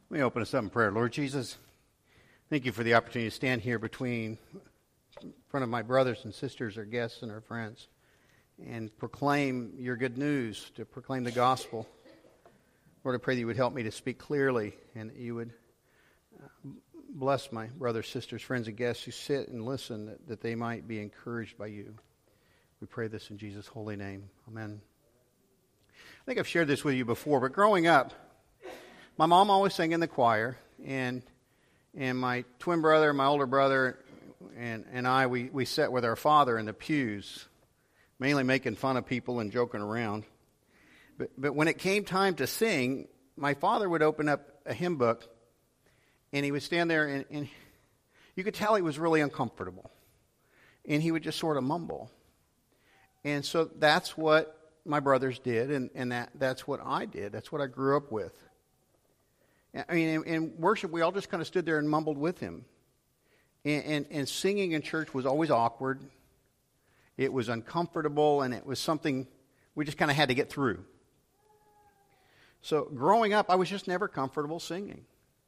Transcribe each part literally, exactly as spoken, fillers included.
Let me open us up in prayer. Lord Jesus, thank you for the opportunity to stand here between in front of my brothers and sisters, our guests and our friends, and proclaim your good news, to proclaim the gospel. Lord, I pray that you would help me to speak clearly and that you would bless my brothers, sisters, friends, and guests who sit and listen, that, that they might be encouraged by you. We pray this in Jesus' holy name. Amen. I think I've shared this with you before, but growing up, my mom always sang in the choir, and and my twin brother, my older brother, and, and I, we, we sat with our father in the pews, mainly making fun of people and joking around. But but when it came time to sing, my father would open up a hymn book, and he would stand there, and, and you could tell he was really uncomfortable. And he would just sort of mumble. And so that's what my brothers did, and, and that, that's what I did. That's what I grew up with. I mean, in, in worship, we all just kind of stood there and mumbled with him. And, and, and singing in church was always awkward. It was uncomfortable, and it was something we just kind of had to get through. So growing up, I was just never comfortable singing.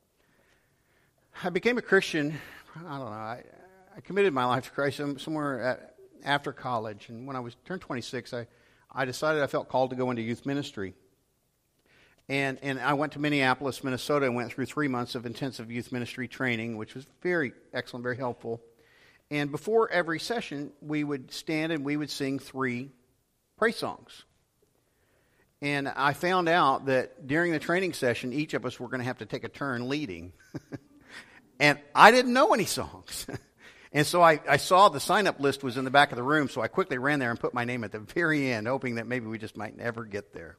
I became a Christian, I don't know, I, I committed my life to Christ somewhere at, after college. And when I was turned twenty-six, I, I decided I felt called to go into youth ministry. And and I went to Minneapolis, Minnesota, and went through three months of intensive youth ministry training, which was very excellent, very helpful. And before every session, we would stand and we would sing three praise songs. And I found out that during the training session, each of us were going to have to take a turn leading. And I didn't know any songs. And so I, I saw the sign-up list was in the back of the room, so I quickly ran there and put my name at the very end, hoping that maybe we just might never get there.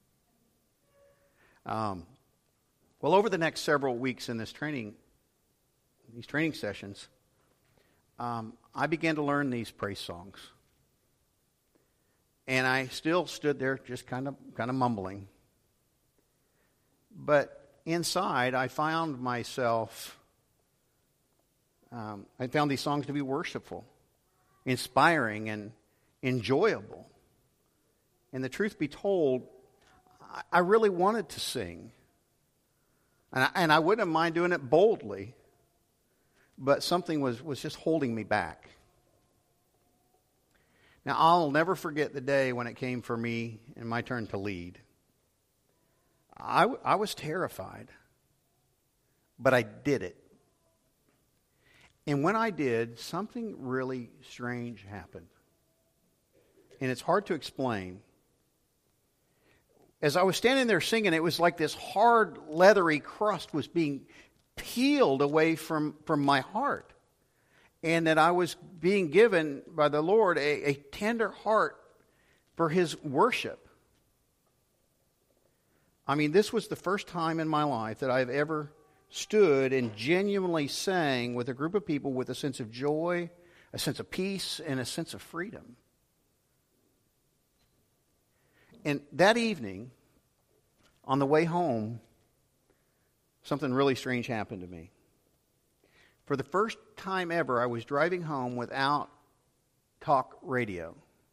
Um, well, over the next several weeks in this training, these training sessions, um, I began to learn these praise songs. And I still stood there just kind of kind of mumbling. But inside, I found myself, um, I found these songs to be worshipful, inspiring, and enjoyable. And the truth be told, I really wanted to sing. And I, and I wouldn't mind doing it boldly, but something was, was just holding me back. Now, I'll never forget the day when it came for me and my turn to lead. I, I was terrified, but I did it. And when I did, something really strange happened. And it's hard to explain. As I was standing there singing, it was like this hard, leathery crust was being peeled away from, from my heart. And that I was being given by the Lord a, a tender heart for His worship. I mean, this was the first time in my life that I've ever stood and genuinely sang with a group of people with a sense of joy, a sense of peace, and a sense of freedom. And that evening, on the way home, something really strange happened to me. For the first time ever, I was driving home without talk radio.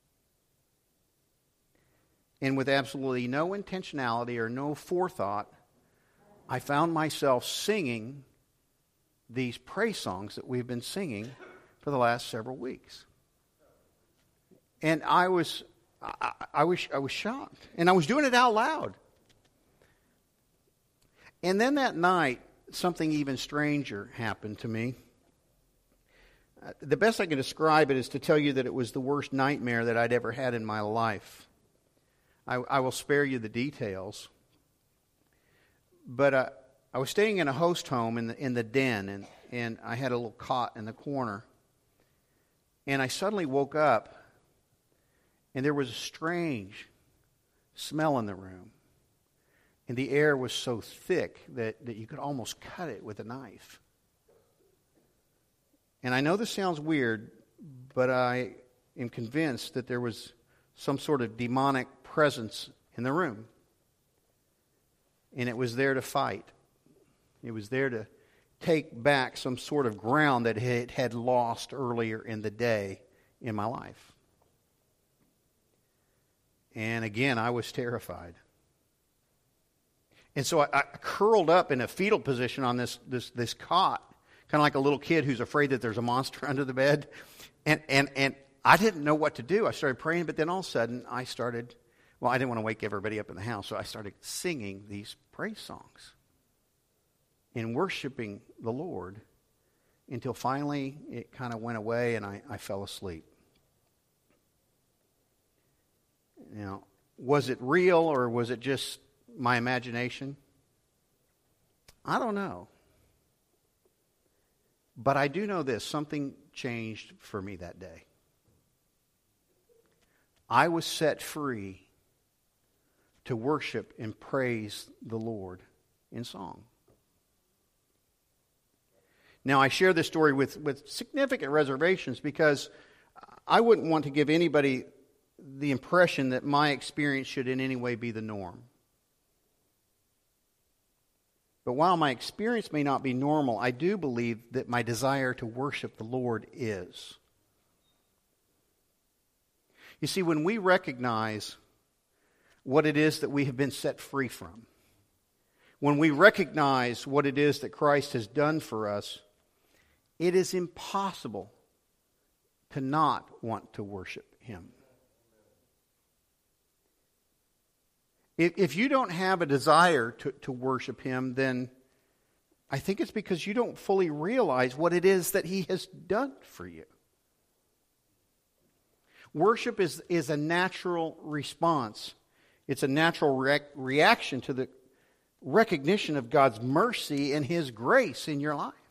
And with absolutely no intentionality or no forethought, I found myself singing these praise songs that we've been singing for the last several weeks. And I was... I, I was I was shocked, and I was doing it out loud. And then that night, something even stranger happened to me. Uh, the best I can describe it is to tell you that it was the worst nightmare that I'd ever had in my life. I, I will spare you the details. But uh, I was staying in a host home in the in the den, and, and I had a little cot in the corner. And I suddenly woke up, and there was a strange smell in the room. And the air was so thick that, that you could almost cut it with a knife. And I know this sounds weird, but I am convinced that there was some sort of demonic presence in the room. And it was there to fight. It was there to take back some sort of ground that it had lost earlier in the day in my life. And again, I was terrified. And so I, I curled up in a fetal position on this this this cot, kind of like a little kid who's afraid that there's a monster under the bed. And and and I didn't know what to do. I started praying, but then all of a sudden I started, well, I didn't want to wake everybody up in the house, so I started singing these praise songs and worshiping the Lord until finally it kind of went away and I, I fell asleep. Now, was it real or was it just my imagination? I don't know. But I do know this, something changed for me that day. I was set free to worship and praise the Lord in song. Now, I share this story with, with significant reservations because I wouldn't want to give anybody the impression that my experience should in any way be the norm. But while my experience may not be normal, I do believe that my desire to worship the Lord is. You see, when we recognize what it is that we have been set free from, when we recognize what it is that Christ has done for us, it is impossible to not want to worship Him. If, if you don't have a desire to, to worship Him, then I think it's because you don't fully realize what it is that He has done for you. Worship is, is a natural response. It's a natural re- reaction to the recognition of God's mercy and His grace in your life.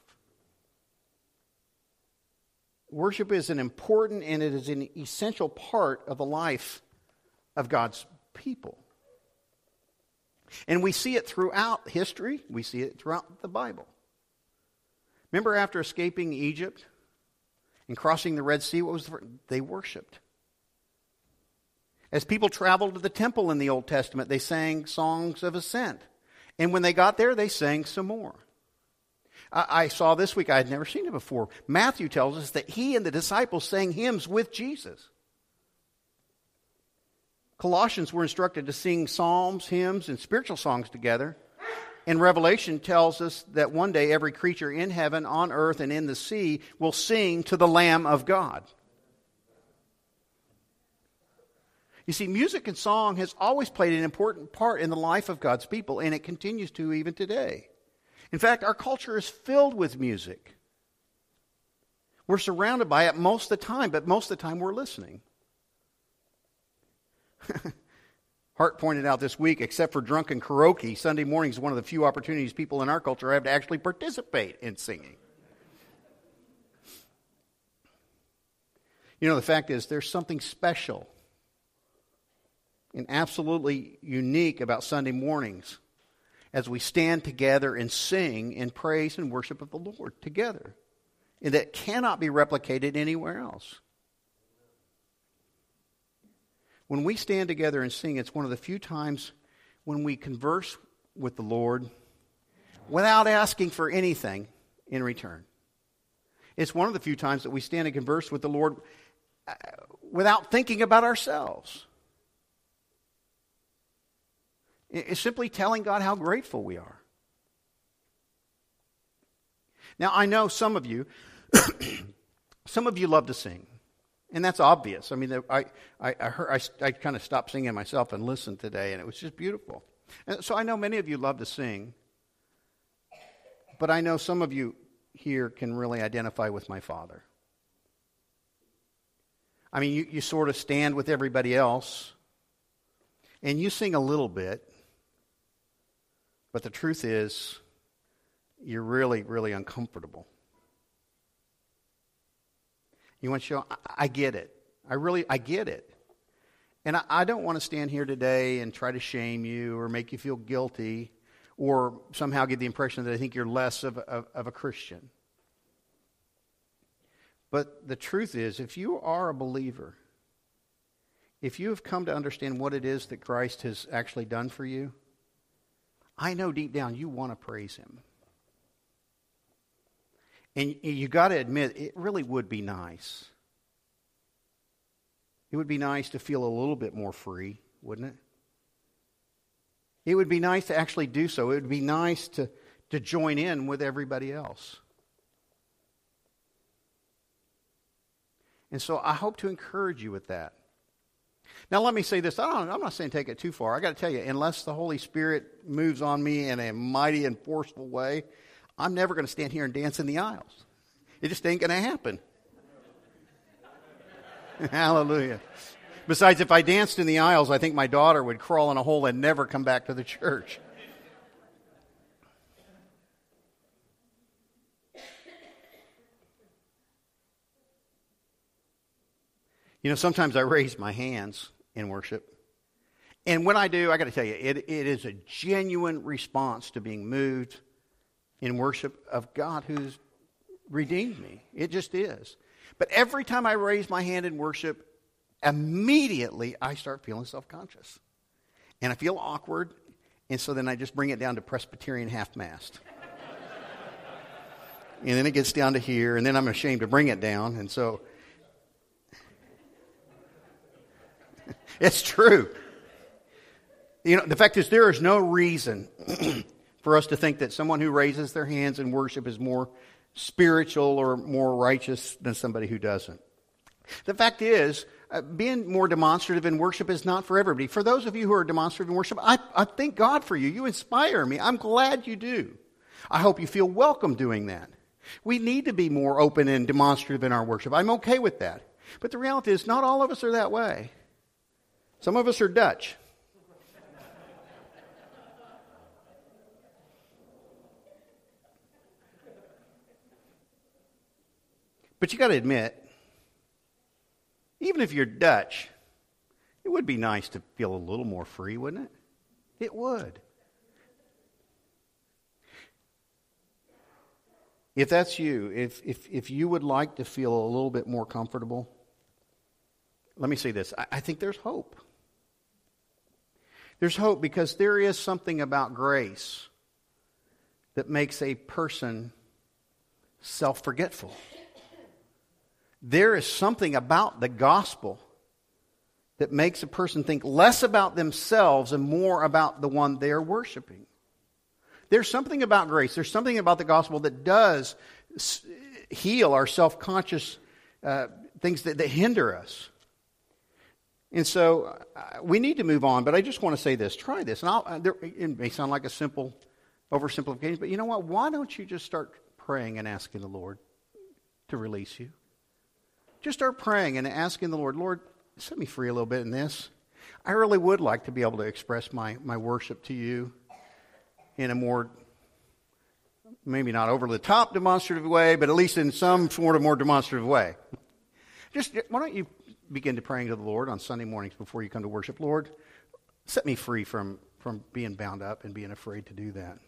Worship is an important and it is an essential part of the life of God's people. And we see it throughout history. We see it throughout the Bible. Remember after escaping Egypt and crossing the Red Sea, what was the first? They worshiped. As people traveled to the temple in the Old Testament, they sang songs of ascent. And when they got there, they sang some more. I, I saw this week, I had never seen it before. Matthew tells us that he and the disciples sang hymns with Jesus. Colossians were instructed to sing psalms, hymns, and spiritual songs together. And Revelation tells us that one day every creature in heaven, on earth, and in the sea will sing to the Lamb of God. You see, music and song has always played an important part in the life of God's people, and it continues to even today. In fact, our culture is filled with music. We're surrounded by it most of the time, but most of the time we're listening. Hart pointed out this week, except for drunken karaoke, Sunday morning is one of the few opportunities people in our culture have to actually participate in singing. You know, the fact is, there's something special and absolutely unique about Sunday mornings as we stand together and sing in praise and worship of the Lord together. And that cannot be replicated anywhere else. When we stand together and sing, it's one of the few times when we converse with the Lord without asking for anything in return. It's one of the few times that we stand and converse with the Lord without thinking about ourselves. It's simply telling God how grateful we are. Now, I know some of you, some of you love to sing. And that's obvious. I mean, I I I, heard, I, I kind of stopped singing myself and listened today, and it was just beautiful. And so I know many of you love to sing, but I know some of you here can really identify with my father. I mean, you, you sort of stand with everybody else, and you sing a little bit, but the truth is, you're really, really uncomfortable. You want to show, I, I get it. I really, I get it. And I, I don't want to stand here today and try to shame you or make you feel guilty or somehow give the impression that I think you're less of, of, of a Christian. But the truth is, if you are a believer, if you have come to understand what it is that Christ has actually done for you, I know deep down you want to praise Him. And you got to admit, it really would be nice. It would be nice to feel a little bit more free, wouldn't it? It would be nice to actually do so. It would be nice to, to join in with everybody else. And so I hope to encourage you with that. Now let me say this. I don't, I'm not saying take it too far. I got to tell you, unless the Holy Spirit moves on me in a mighty and forceful way, I'm never going to stand here and dance in the aisles. It just ain't going to happen. Hallelujah. Besides, if I danced in the aisles, I think my daughter would crawl in a hole and never come back to the church. You know, sometimes I raise my hands in worship. And when I do, I got to tell you, it, it is a genuine response to being moved in worship of God who's redeemed me. It just is. But every time I raise my hand in worship, immediately I start feeling self-conscious. And I feel awkward. And so then I just bring it down to Presbyterian half-mast. And then it gets down to here. And then I'm ashamed to bring it down. And so it's true. You know, the fact is there is no reason for us to think that someone who raises their hands in worship is more spiritual or more righteous than somebody who doesn't. The fact is, uh, being more demonstrative in worship is not for everybody. For those of you who are demonstrative in worship, I, I thank God for you. You inspire me. I'm glad you do. I hope you feel welcome doing that. We need to be more open and demonstrative in our worship. I'm okay with that. But the reality is, not all of us are that way. Some of us are Dutch. But you got to admit, even if you're Dutch, it would be nice to feel a little more free, wouldn't it? It would. If that's you, if if if you would like to feel a little bit more comfortable, let me say this. I, I think there's hope. There's hope because there is something about grace that makes a person self-forgetful. There is something about the gospel that makes a person think less about themselves and more about the one they are worshiping. There's something about grace. There's something about the gospel that does heal our self-conscious uh, things that, that hinder us. And so uh, we need to move on, but I just want to say this. Try this. And I'll, uh, there, it may sound like a simple oversimplification, but you know what? Why don't you just start praying and asking the Lord to release you? Just start praying and asking the Lord, Lord, set me free a little bit in this. I really would like to be able to express my, my worship to you in a more, maybe not over the top demonstrative way, but at least in some sort of more demonstrative way. Just, why don't you begin to praying to the Lord on Sunday mornings before you come to worship? Lord, set me free from, from being bound up and being afraid to do that.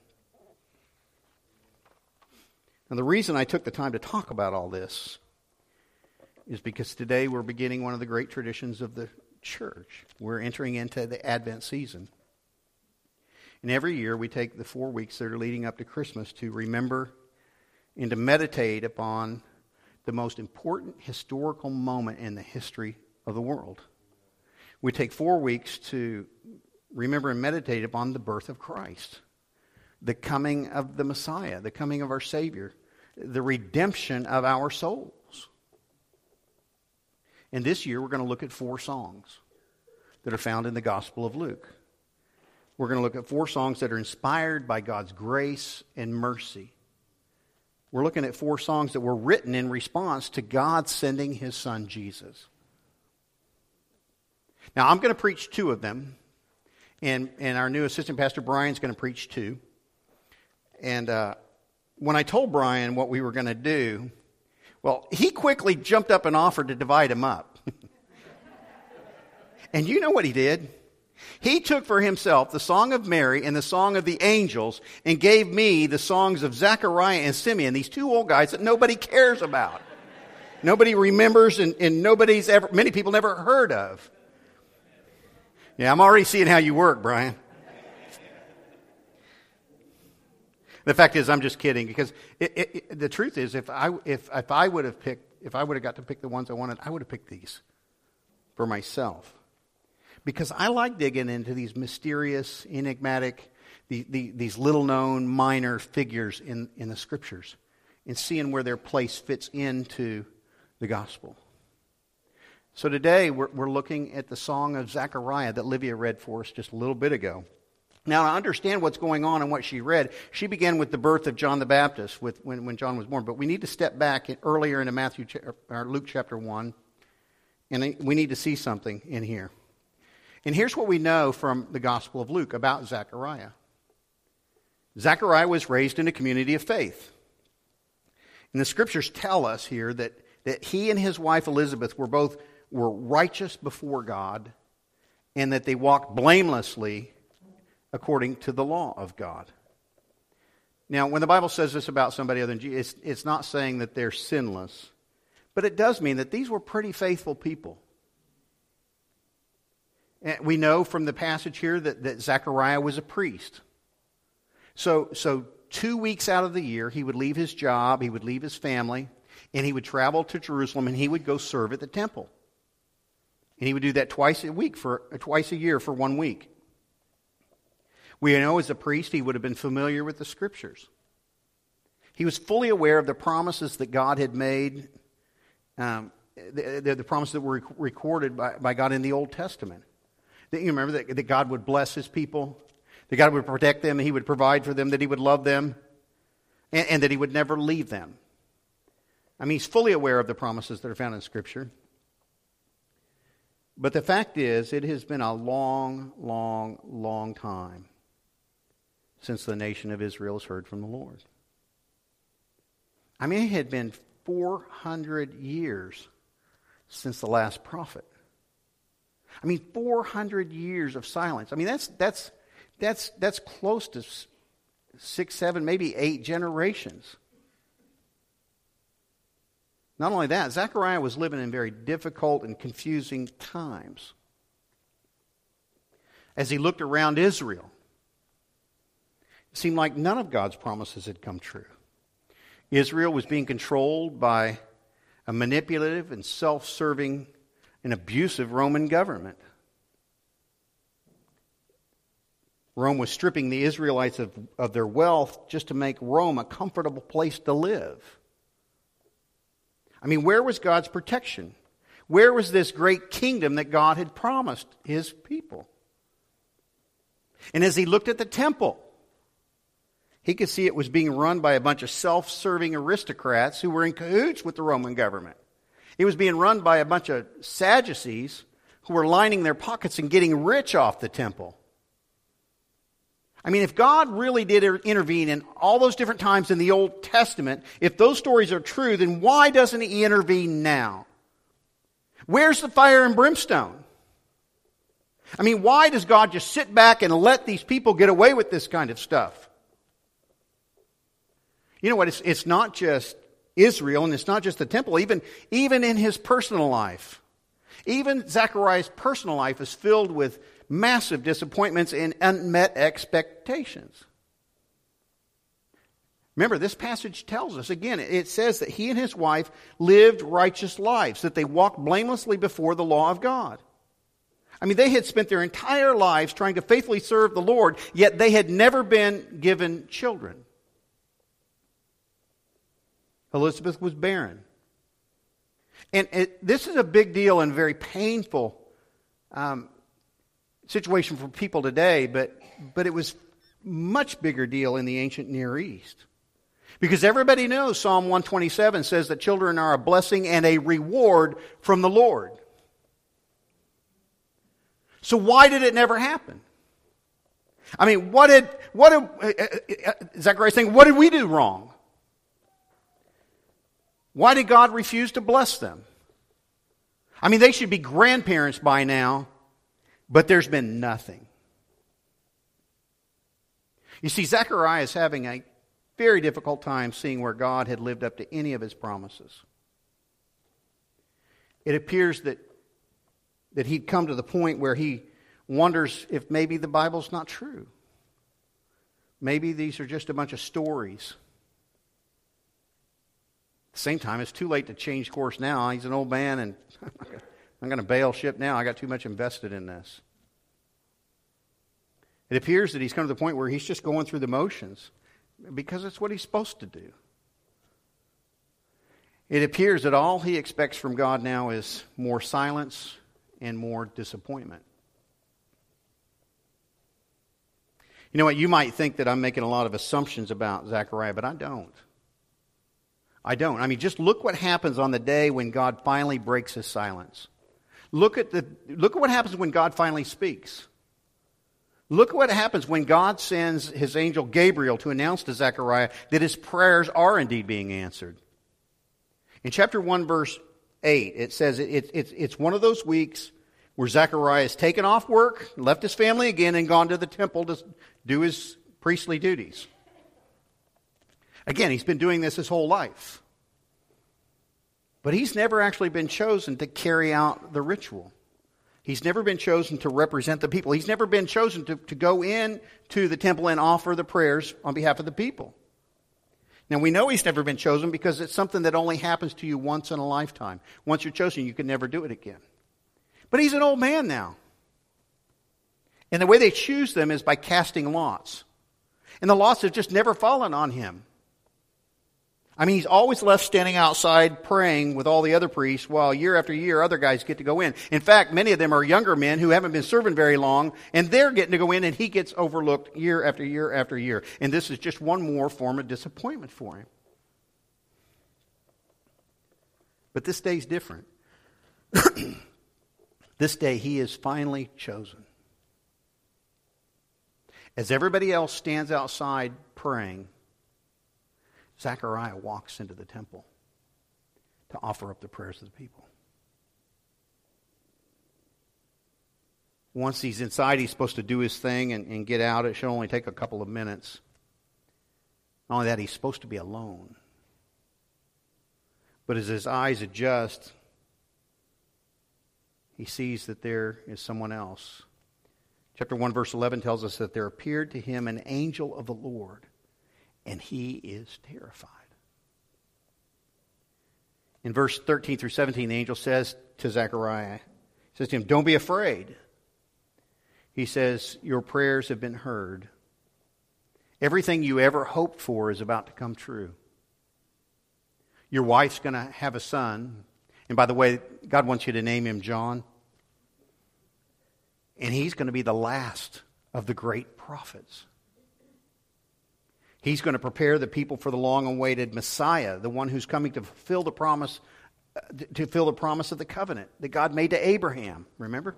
And the reason I took the time to talk about all this is because today we're beginning one of the great traditions of the church. We're entering into the Advent season. And every year we take the four weeks that are leading up to Christmas to remember and to meditate upon the most important historical moment in the history of the world. We take four weeks to remember and meditate upon the birth of Christ, the coming of the Messiah, the coming of our Savior, the redemption of our souls. And this year we're going to look at four songs that are found in the Gospel of Luke. We're going to look at four songs that are inspired by God's grace and mercy. We're looking at four songs that were written in response to God sending His Son, Jesus. Now, I'm going to preach two of them, and, and our new assistant pastor, Brian's going to preach two. And uh, when I told Brian what we were going to do, well, he quickly jumped up and offered to divide them up. And you know what he did? He took for himself the Song of Mary and the Song of the Angels and gave me the songs of Zechariah and Simeon, these two old guys that nobody cares about. Nobody remembers and, and nobody's ever, many people never heard of. Yeah, I'm already seeing how you work, Brian. The fact is, I'm just kidding, because it, it, it, the truth is, if I if if I would have picked, if I would have got to pick the ones I wanted, I would have picked these for myself. because I like digging into these mysterious, enigmatic, the, the, these little-known minor figures in, in the Scriptures and seeing where their place fits into the gospel. So today we're, we're looking at the song of Zechariah that Livia read for us just a little bit ago. Now, to understand what's going on and what she read, she began with the birth of John the Baptist with, when, when John was born. But we need to step back earlier into Matthew or Luke chapter one, and we need to see something in here. And here's what we know from the Gospel of Luke about Zechariah. Zechariah was raised in a community of faith. And the Scriptures tell us here that, that he and his wife Elizabeth were both were righteous before God, and that they walked blamelessly according to the law of God. Now, when the Bible says this about somebody other than Jesus, it's, it's not saying that they're sinless, but it does mean that these were pretty faithful people. And we know from the passage here that, that Zechariah was a priest. So, so two weeks out of the year, he would leave his job, he would leave his family, and he would travel to Jerusalem, and he would go serve at the temple. And he would do that twice a week, for twice a year for one week. We know as a priest he would have been familiar with the Scriptures. He was fully aware of the promises that God had made, um, the, the, the promises that were recorded by, by God in the Old Testament. That, you remember that, that God would bless his people, that God would protect them, and he would provide for them, that he would love them, and, and that he would never leave them. I mean, he's fully aware of the promises that are found in Scripture. But the fact is, it has been a long, long, long time since the nation of Israel has heard from the Lord. I mean, it had been four hundred years since the last prophet. I mean, four hundred years of silence. I mean, that's that's that's that's close to six, seven, maybe eight generations. Not only that, Zechariah was living in very difficult and confusing times. As he looked around Israel, it seemed like none of God's promises had come true. Israel was being controlled by a manipulative and self-serving and abusive Roman government. Rome was stripping the Israelites of, of their wealth just to make Rome a comfortable place to live. I mean, where was God's protection? Where was this great kingdom that God had promised his people? And as he looked at the temple, he could see it was being run by a bunch of self-serving aristocrats who were in cahoots with the Roman government. It was being run by a bunch of Sadducees who were lining their pockets and getting rich off the temple. I mean, if God really did intervene in all those different times in the Old Testament, if those stories are true, then why doesn't he intervene now? Where's the fire and brimstone? I mean, why does God just sit back and let these people get away with this kind of stuff? You know what? It's, it's not just Israel, and it's not just the temple. Even, even in his personal life, even Zechariah's personal life is filled with massive disappointments and unmet expectations. Remember, this passage tells us, again, it says that he and his wife lived righteous lives, that they walked blamelessly before the law of God. I mean, they had spent their entire lives trying to faithfully serve the Lord, yet they had never been given children. Elizabeth was barren. And it, this is a big deal and very painful um, situation for people today, but but it was much bigger deal in the ancient Near East. Because everybody knows Psalm one twenty-seven says that children are a blessing and a reward from the Lord. So why did it never happen? I mean, what did what did uh, uh, Zechariah saying? What did we do wrong? Why did God refuse to bless them? I mean, they should be grandparents by now. But there's been nothing. You see, Zechariah is having a very difficult time seeing where God had lived up to any of his promises. It appears that, that he'd come to the point where he wonders if maybe the Bible's not true. Maybe these are just a bunch of stories. At the same time, it's too late to change course now. He's an old man and I'm going to bail ship now. I got too much invested in this. It appears that he's come to the point where he's just going through the motions because it's what he's supposed to do. It appears that all he expects from God now is more silence and more disappointment. You know what? You might think that I'm making a lot of assumptions about Zechariah, but I don't. I don't. I mean, just look what happens on the day when God finally breaks his silence. Look at the look at what happens when God finally speaks. Look at what happens when God sends his angel Gabriel to announce to Zechariah that his prayers are indeed being answered. In chapter one, verse eight, it says it, it, it's, it's one of those weeks where Zechariah has taken off work, left his family again, and gone to the temple to do his priestly duties. Again, he's been doing this his whole life. But he's never actually been chosen to carry out the ritual. He's never been chosen to represent the people. He's never been chosen to, to go in to the temple and offer the prayers on behalf of the people. Now, we know he's never been chosen because it's something that only happens to you once in a lifetime. Once you're chosen, you can never do it again. But he's an old man now. And the way they choose them is by casting lots. And the lots have just never fallen on him. I mean, he's always left standing outside praying with all the other priests while year after year other guys get to go in. In fact, many of them are younger men who haven't been serving very long, and they're getting to go in, and he gets overlooked year after year after year. And this is just one more form of disappointment for him. But this day's different. This day, he is finally chosen. As everybody else stands outside praying, Zechariah walks into the temple to offer up the prayers of the people. Once he's inside, he's supposed to do his thing and, and get out. It should only take a couple of minutes. Not only that, he's supposed to be alone. But as his eyes adjust, he sees that there is someone else. Chapter one, verse eleven tells us that there appeared to him an angel of the Lord, and he is terrified. In verse thirteen through seventeen, the angel says to Zechariah, he says to him, "Don't be afraid." He says, "Your prayers have been heard. Everything you ever hoped for is about to come true. Your wife's going to have a son. And by the way, God wants you to name him John. And he's going to be the last of the great prophets. He's going to prepare the people for the long-awaited Messiah, the one who's coming to fulfill the promise, to fulfill the promise of the covenant that God made to Abraham. Remember?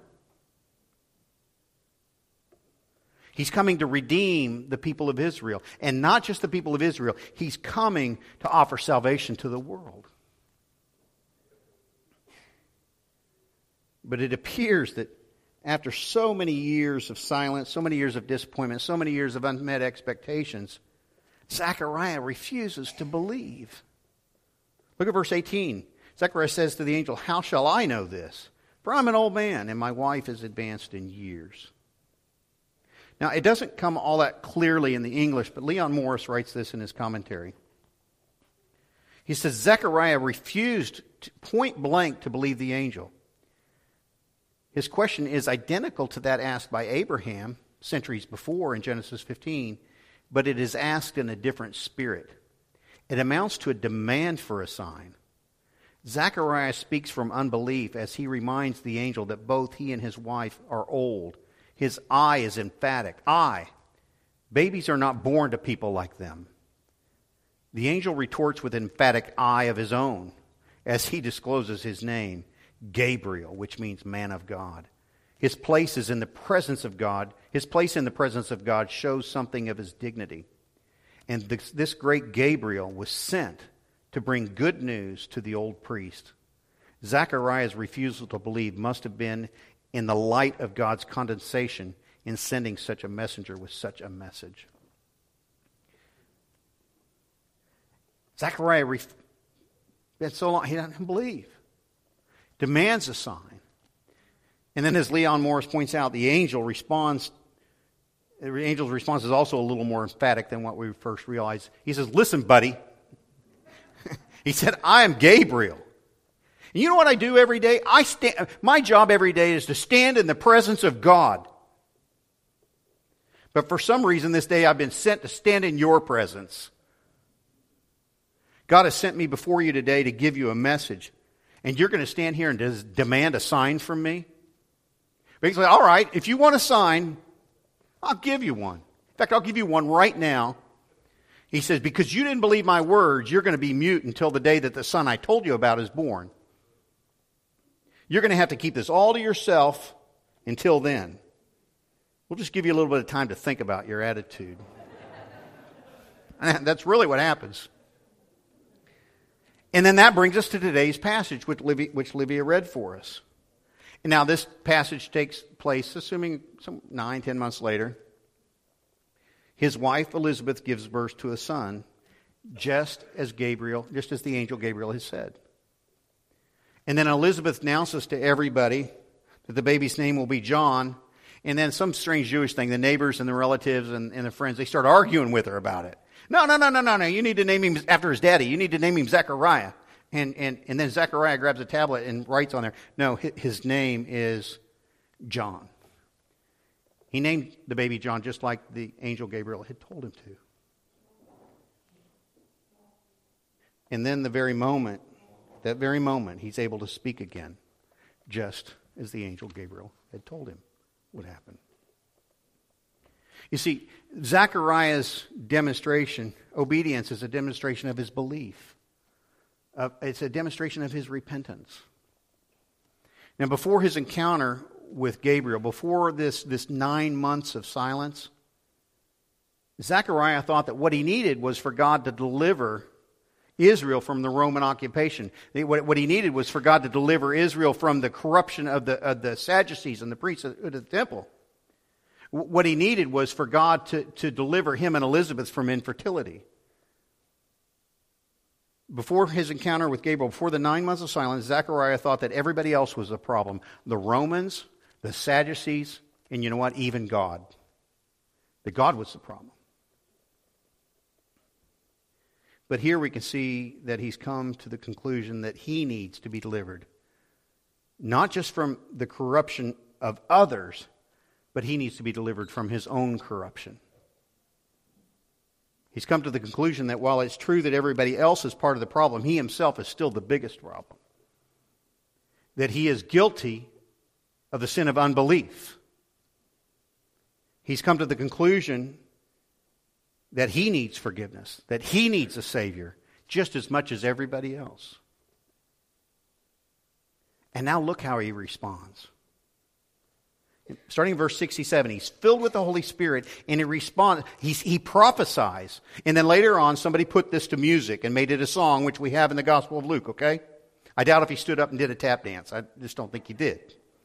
He's coming to redeem the people of Israel. And not just the people of Israel. He's coming to offer salvation to the world. But it appears that after so many years of silence, so many years of disappointment, so many years of unmet expectations, Zechariah refuses to believe. Look at verse eighteen. Zechariah says to the angel, "How shall I know this? For I'm an old man, and my wife is advanced in years." Now, it doesn't come all that clearly in the English, but Leon Morris writes this in his commentary. He says, Zechariah refused to, point blank to believe the angel. His question is identical to that asked by Abraham centuries before in Genesis fifteen, but it is asked in a different spirit. It amounts to a demand for a sign. Zechariah speaks from unbelief as he reminds the angel that both he and his wife are old. His I is emphatic. I. Babies are not born to people like them. The angel retorts with an emphatic I of his own as he discloses his name, Gabriel, which means man of God. His place is in the presence of God. His place in the presence of God shows something of his dignity. And this, this great Gabriel was sent to bring good news to the old priest. Zechariah's refusal to believe must have been in the light of God's condescension in sending such a messenger with such a message. Zechariah ref- been so long he doesn't believe. Demands a sign. And then as Leon Morris points out, the angel responds, the angel's response is also a little more emphatic than what we first realized. He says, "Listen, buddy." He said, "I am Gabriel. And you know what I do every day? I stand, my job every day is to stand in the presence of God. But for some reason this day I've been sent to stand in your presence. God has sent me before you today to give you a message. And you're going to stand here and des- demand a sign from me? Basically, all right, if you want a sign, I'll give you one. In fact, I'll give you one right now. He says, because you didn't believe my words, you're going to be mute until the day that the son I told you about is born. You're going to have to keep this all to yourself until then. We'll just give you a little bit of time to think about your attitude. And that's really what happens. And then that brings us to today's passage, which Livia, which Livia read for us. And now this passage takes place, assuming some nine, ten months later. His wife Elizabeth gives birth to a son, just as Gabriel, just as the angel Gabriel has said. And then Elizabeth announces to everybody that the baby's name will be John. And then some strange Jewish thing, the neighbors and the relatives and, and the friends, they start arguing with her about it. No, no, no, no, no, no. You need to name him after his daddy. You need to name him Zechariah. And, and, and then Zechariah grabs a tablet and writes on there, no, his name is John. He named the baby John just like the angel Gabriel had told him to. And then the very moment, that very moment, he's able to speak again, just as the angel Gabriel had told him would happen. You see, Zechariah's demonstration, obedience, is a demonstration of his belief. Uh, it's a demonstration of his repentance. Now, before his encounter with Gabriel, before this, this nine months of silence, Zechariah thought that what he needed was for God to deliver Israel from the Roman occupation. What, what he needed was for God to deliver Israel from the corruption of the, of the Sadducees and the priests of the temple. What he needed was for God to, to deliver him and Elizabeth from infertility. Before his encounter with Gabriel, before the nine months of silence, Zechariah thought that everybody else was the problem. The Romans, the Sadducees, and you know what? Even God. That God was the problem. But here we can see that he's come to the conclusion that he needs to be delivered. Not just from the corruption of others, but he needs to be delivered from his own corruption. He's come to the conclusion that while it's true that everybody else is part of the problem, he himself is still the biggest problem. That he is guilty of the sin of unbelief. He's come to the conclusion that he needs forgiveness, that he needs a Savior, just as much as everybody else. And now look how he responds. Starting in verse sixty-seven, he's filled with the Holy Spirit, and he responds, he, he prophesies. And then later on, somebody put this to music and made it a song, which we have in the Gospel of Luke, okay? I doubt if he stood up and did a tap dance. I just don't think he did.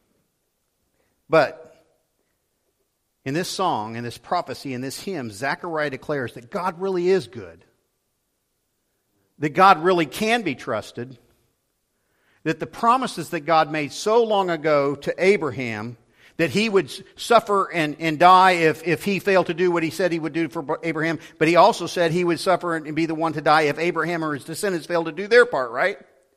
But in this song, in this prophecy, in this hymn, Zechariah declares that God really is good. That God really can be trusted. That the promises that God made so long ago to Abraham, that he would suffer and, and die if, if he failed to do what he said he would do for Abraham. But he also said he would suffer and be the one to die if Abraham or his descendants failed to do their part, right?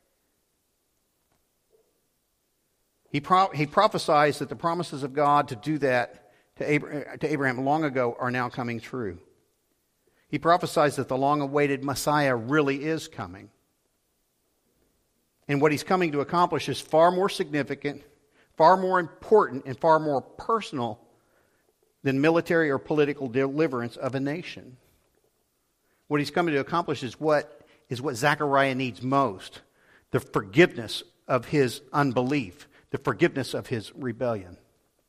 He, pro- he prophesies that the promises of God to do that to, Abra- to Abraham long ago are now coming true. He prophesies that the long-awaited Messiah really is coming. And what he's coming to accomplish is far more significant, far more important, and far more personal than military or political deliverance of a nation. What he's coming to accomplish is what is what Zechariah needs most: the forgiveness of his unbelief, the forgiveness of his rebellion.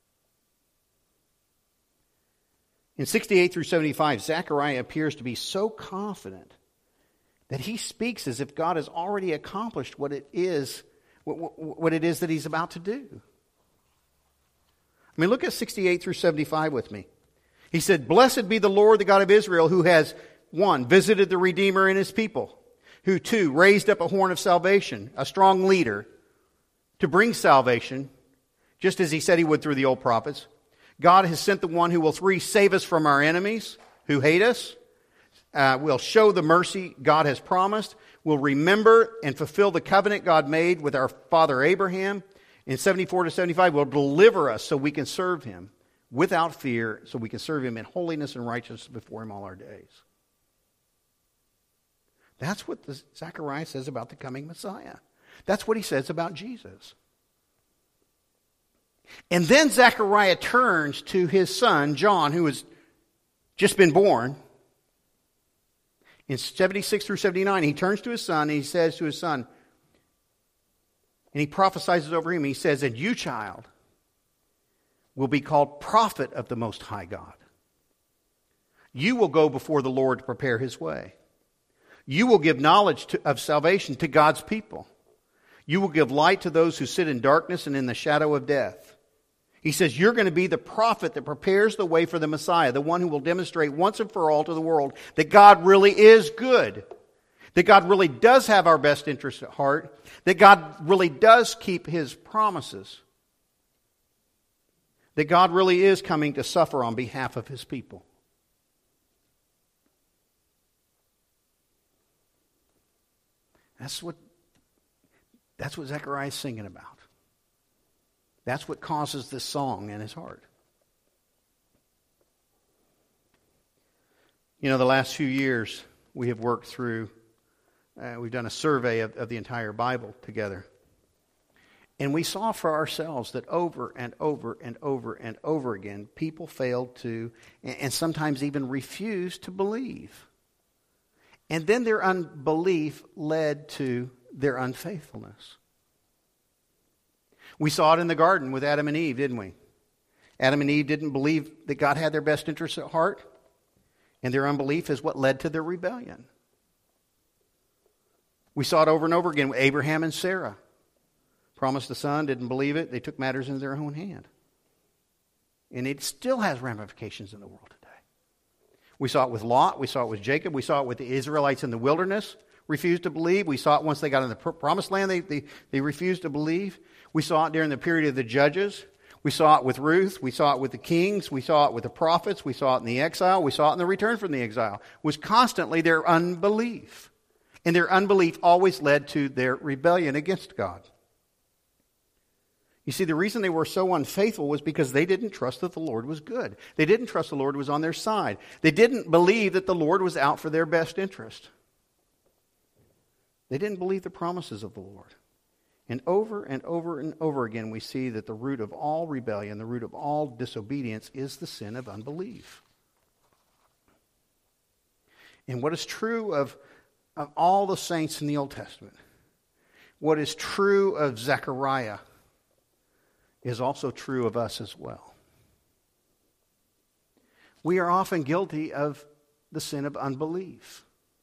In sixty-eight through seventy-five, Zechariah appears to be so confident that he speaks as if God has already accomplished what it is, what, what it is that he's about to do. I mean, look at sixty-eight through seventy-five with me. He said, "Blessed be the Lord, the God of Israel, who has, one, visited the Redeemer and his people, who, two, raised up a horn of salvation, a strong leader, to bring salvation, just as he said he would through the old prophets. God has sent the one who will, three, save us from our enemies who hate us, uh, will show the mercy God has promised, will remember and fulfill the covenant God made with our father Abraham." In seventy-four to seventy-five, will deliver us so we can serve him. without fear, so we can serve him in holiness and righteousness before him all our days. That's what the, Zechariah says about the coming Messiah. That's what he says about Jesus. And then Zechariah turns to his son, John, who has just been born. In seventy-six through seventy-nine, he turns to his son and he says to his son, and he prophesies over him, he says, and you, child, will be called prophet of the Most High God. You will go before the Lord to prepare his way. You will give knowledge to, of salvation to God's people. You will give light to those who sit in darkness and in the shadow of death. He says, you're going to be the prophet that prepares the way for the Messiah, the one who will demonstrate once and for all to the world that God really is good, that God really does have our best interest at heart, that God really does keep his promises, that God really is coming to suffer on behalf of his people. That's what, that's what Zechariah is singing about. That's what causes this song in his heart. You know, the last few years we have worked through, uh, we've done a survey of, of the entire Bible together. And we saw for ourselves that over and over and over and over again, people failed to, and sometimes even refused to believe. And then their unbelief led to their unfaithfulness. We saw it in the garden with Adam and Eve, didn't we? Adam and Eve didn't believe that God had their best interests at heart, and their unbelief is what led to their rebellion. We saw it over and over again with Abraham and Sarah. Promised the son, didn't believe it, they took matters into their own hand. And it still has ramifications in the world today. We saw it with Lot, we saw it with Jacob, we saw it with the Israelites in the wilderness, refused to believe. We saw it once they got in the promised land, they, they, they refused to believe. We saw it during the period of the judges. We saw it with Ruth, we saw it with the kings, we saw it with the prophets, we saw it in the exile, we saw it in the return from the exile. It was constantly their unbelief. And their unbelief always led to their rebellion against God. You see, the reason they were so unfaithful was because they didn't trust that the Lord was good. They didn't trust the Lord was on their side. They didn't believe that the Lord was out for their best interest. They didn't believe the promises of the Lord. And over and over and over again, we see that the root of all rebellion, the root of all disobedience, is the sin of unbelief. And what is true of, of all the saints in the Old Testament, what is true of Zechariah, is also true of us as well. We are often guilty of the sin of unbelief.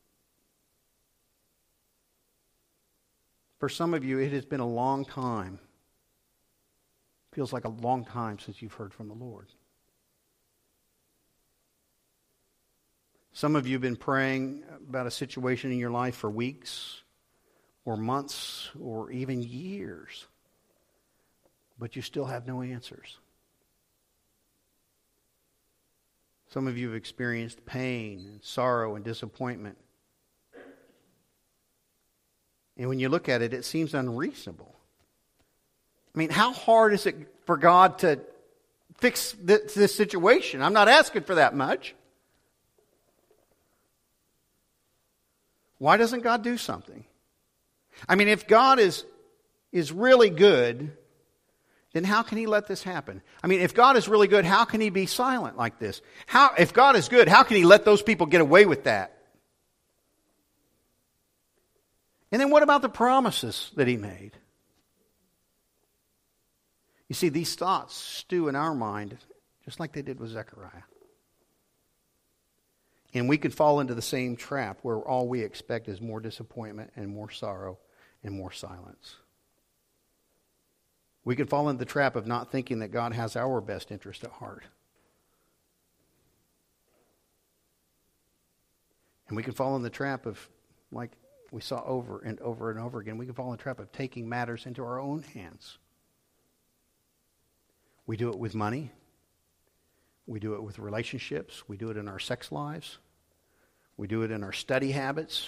For some of you, it has been a long time. Feels like a long time since you've heard from the Lord. Some of you have been praying about a situation in your life for weeks or months or even years, but you still have no answers. Some of you have experienced pain and sorrow and disappointment. And when you look at it, it seems unreasonable. I mean, how hard is it for God to fix this, this situation? I'm not asking for that much. Why doesn't God do something? I mean, if God is, is really good, then how can he let this happen? I mean, if God is really good, how can he be silent like this? How, if God is good, how can he let those people get away with that? And then what about the promises that he made? You see, these thoughts stew in our mind just like they did with Zechariah. And we could fall into the same trap where all we expect is more disappointment and more sorrow and more silence. We could fall into the trap of not thinking that God has our best interest at heart. And we can fall in the trap of, like we saw over and over and over again, we can fall in the trap of taking matters into our own hands. We do it with money. We do it with relationships. We do it in our sex lives. We do it in our study habits.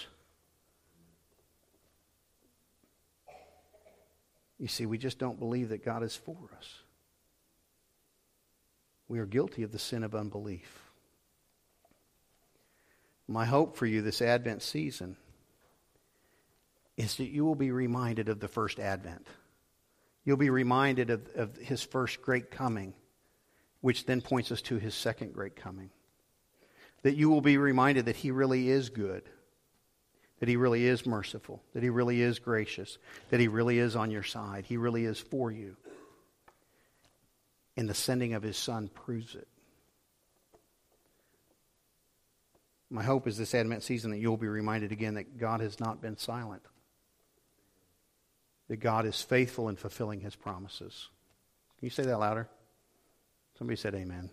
You see, we just don't believe that God is for us. We are guilty of the sin of unbelief. My hope for you this Advent season is that you will be reminded of the first Advent. You'll be reminded of, of his first great coming, which then points us to his second great coming. That you will be reminded that he really is good, that he really is merciful, that he really is gracious, that he really is on your side, he really is for you. And the sending of his Son proves it. My hope is this Advent season that you'll be reminded again that God has not been silent. That God is faithful in fulfilling his promises. Can you say that louder? Somebody said amen.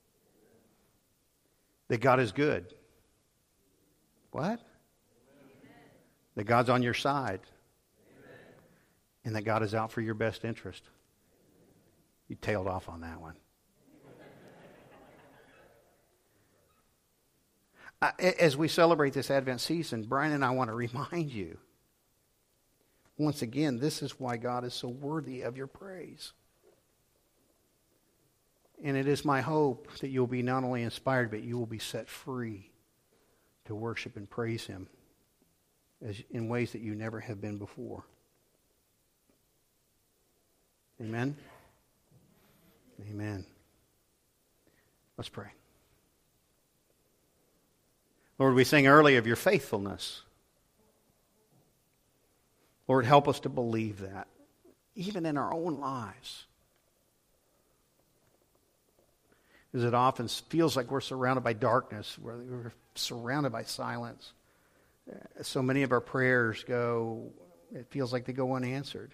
That God is good. What? Amen. That God's on your side. Amen. And that God is out for your best interest. You tailed off on that one. uh, as we celebrate this Advent season, Brian and I want to remind you, once again, this is why God is so worthy of your praise. And it is my hope that you'll be not only inspired, but you will be set free to worship and praise him as, in ways that you never have been before. Amen? Amen. Let's pray. Lord, we sang earlier of your faithfulness. Lord, help us to believe that, even in our own lives. As it often feels like we're surrounded by darkness, we're surrounded by silence. So many of our prayers go, it feels like they go unanswered.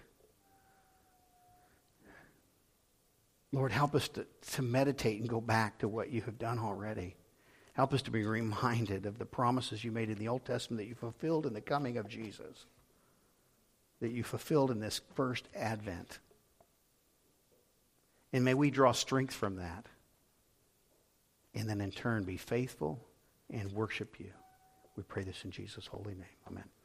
Lord, help us to, to meditate and go back to what you have done already. Help us to be reminded of the promises you made in the Old Testament that you fulfilled in the coming of Jesus, that you fulfilled in this first Advent. And may we draw strength from that. And then in turn be faithful and worship you. We pray this in Jesus' holy name. Amen.